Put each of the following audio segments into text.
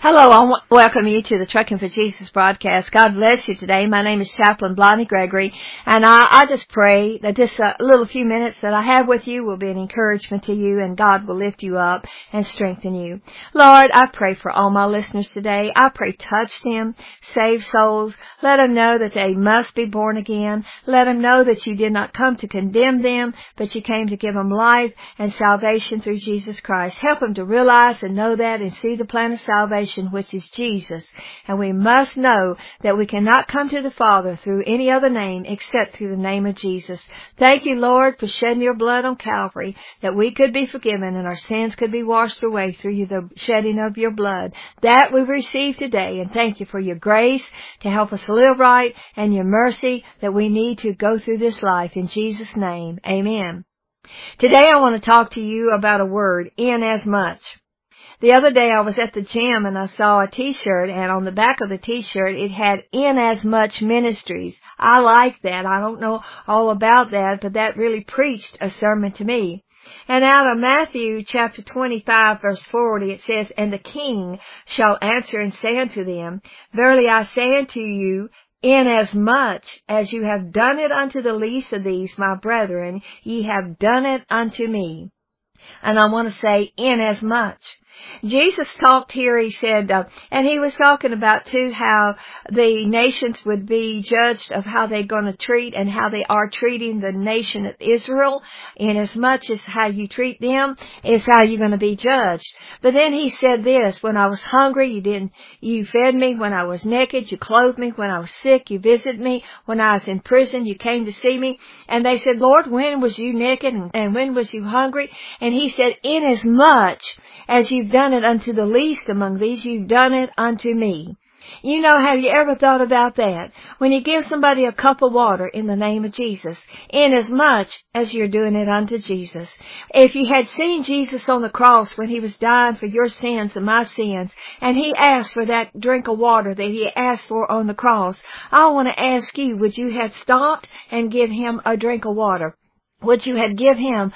Hello, I welcome you to the Trucking for Jesus broadcast. God bless you today. My name is Chaplain Blondie Gregory, and I just pray that this little few minutes that I have with you will be an encouragement to you, and God will lift you up and strengthen you. Lord, I pray for all my listeners today. I pray touch them, save souls. Let them know that they must be born again. Let them know that you did not come to condemn them, but you came to give them life and salvation through Jesus Christ. Help them to realize and know that and see the plan of salvation, which is Jesus. And we must know that we cannot come to the Father through any other name except through the name of Jesus. Thank you, Lord, for shedding your blood on Calvary, that we could be forgiven and our sins could be washed away through the shedding of your blood. That we receive today, and thank you for your grace to help us live right and your mercy that we need to go through this life. In Jesus' name, amen. Today I want to talk to you about a word, inasmuch. The other day I was at the gym and I saw a t-shirt, and on the back of the t-shirt it had Inasmuch Ministries. I like that. I don't know all about that, but that really preached a sermon to me. And out of Matthew chapter 25 verse 40 it says, "And the king shall answer and say unto them, Verily I say unto you, inasmuch as you have done it unto the least of these, my brethren, ye have done it unto me." And I want to say, inasmuch. Jesus talked here, he said, and he was talking about too how the nations would be judged of how they're going to treat and how they are treating the nation of Israel. Inasmuch as how you treat them is how you're going to be judged. But then he said this, when I was hungry, you fed me. When I was naked, you clothed me. When I was sick, you visited me. When I was in prison, you came to see me. And they said, Lord, when was you naked and when was you hungry? And he said, inasmuch as you've done it unto the least among these, you've done it unto me. You know, have you ever thought about that? When you give somebody a cup of water in the name of Jesus, inasmuch as you're doing it unto Jesus. If you had seen Jesus on the cross when he was dying for your sins and my sins, and he asked for that drink of water that he asked for on the cross, I want to ask you, would you have stopped and give him a drink of water? Would you have give him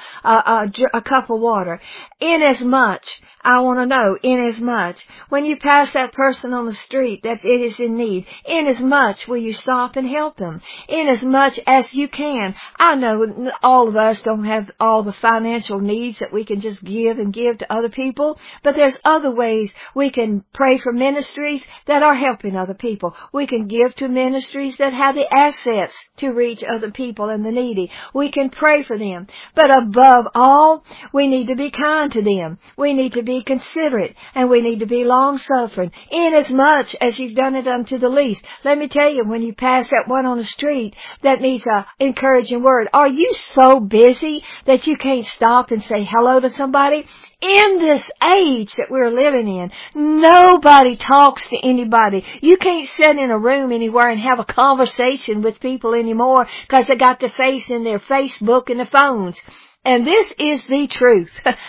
a cup of water? Inasmuch, I want to know, inasmuch, when you pass that person on the street that it is in need, inasmuch will you stop and help them? Inasmuch as you can. I know all of us don't have all the financial needs that we can just give to other people, but there's other ways we can pray for ministries that are helping other people. We can give to ministries that have the assets to reach other people and the needy. We can pray for them. But above all, we need to be kind to them. We need to be considerate, and we need to be long-suffering, inasmuch as you've done it unto the least. Let me tell you, when you pass that one on the street that needs an encouraging word, are you so busy that you can't stop and say hello to somebody? In this age that we're living in, nobody talks to anybody. You can't sit in a room anywhere and have a conversation with people anymore because they got their face in their Facebook and their phones. And this is the truth.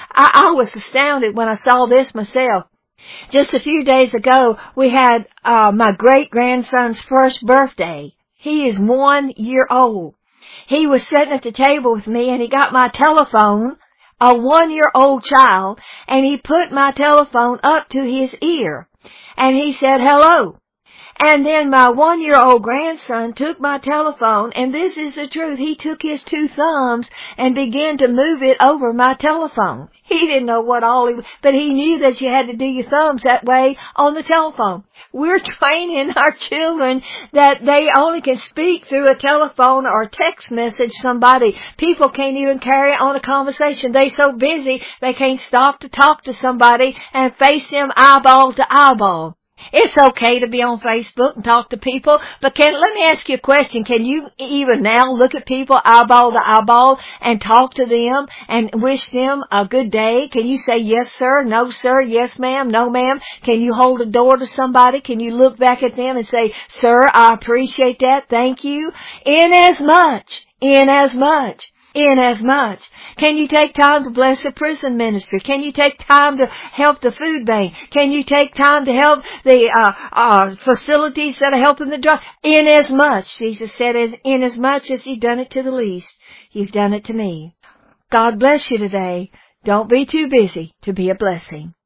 I was astounded when I saw this myself. Just a few days ago, we had my great-grandson's first birthday. He is 1 year old. He was sitting at the table with me, and he got my telephone, a 1-year-old child, and he put my telephone up to his ear. And he said, hello. And then my 1-year-old grandson took my telephone, and this is the truth, he took his 2 thumbs and began to move it over my telephone. He didn't know what all but he knew that you had to do your thumbs that way on the telephone. We're training our children that they only can speak through a telephone or text message somebody. People can't even carry on a conversation. They're so busy they can't stop to talk to somebody and face them eyeball to eyeball. It's okay to be on Facebook and talk to people, but let me ask you a question. Can you even now look at people eyeball to eyeball and talk to them and wish them a good day? Can you say yes sir, no sir, yes ma'am, no ma'am? Can you hold a door to somebody? Can you look back at them and say, sir, I appreciate that, thank you? Inasmuch. Can you take time to bless a prison ministry? Can you take time to help the food bank? Can you take time to help the facilities that are helping the drug? Inasmuch, Jesus said, inasmuch as you've done it to the least, you've done it to me. God bless you today. Don't be too busy to be a blessing.